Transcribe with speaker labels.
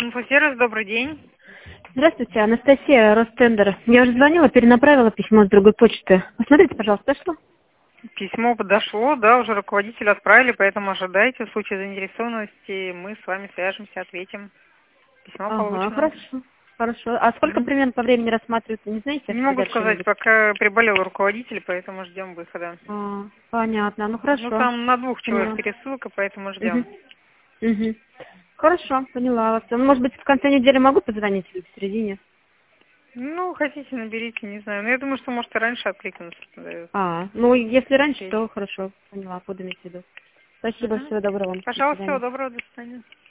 Speaker 1: Инфосервис, добрый день.
Speaker 2: Здравствуйте, Анастасия, Ростендер. Я уже звонила, перенаправила письмо с другой почты. Посмотрите, пожалуйста, дошло?
Speaker 1: Письмо подошло, да, уже руководителю отправили, поэтому ожидайте. В случае заинтересованности мы с вами свяжемся, ответим. Письмо
Speaker 2: Ага,
Speaker 1: получено.
Speaker 2: хорошо. Хорошо. А сколько
Speaker 1: Мгм.
Speaker 2: примерно по времени рассматривается, не знаете?
Speaker 1: Не могу
Speaker 2: Сказать
Speaker 1: сказать,
Speaker 2: что-нибудь?
Speaker 1: пока приболел руководитель, поэтому ждем выхода.
Speaker 2: Понятно. Ну,
Speaker 1: Ну,
Speaker 2: хорошо.
Speaker 1: там на 2 человек
Speaker 2: Поняла.
Speaker 1: пересылка, поэтому
Speaker 2: Угу.
Speaker 1: ждем.
Speaker 2: Угу. Хорошо, поняла вас. Ну, может быть, в конце недели могу позвонить или в середине?
Speaker 1: Ну, хотите, наберите, не знаю. Но я думаю, что, может, и раньше откликнуться.
Speaker 2: Ну, если раньше,
Speaker 1: Успеть.
Speaker 2: то хорошо. Поняла, буду иметь в виду. Спасибо,
Speaker 1: Мгм.
Speaker 2: всего доброго вам. До
Speaker 1: Пожалуйста, всего
Speaker 2: свидания.
Speaker 1: доброго, до свидания.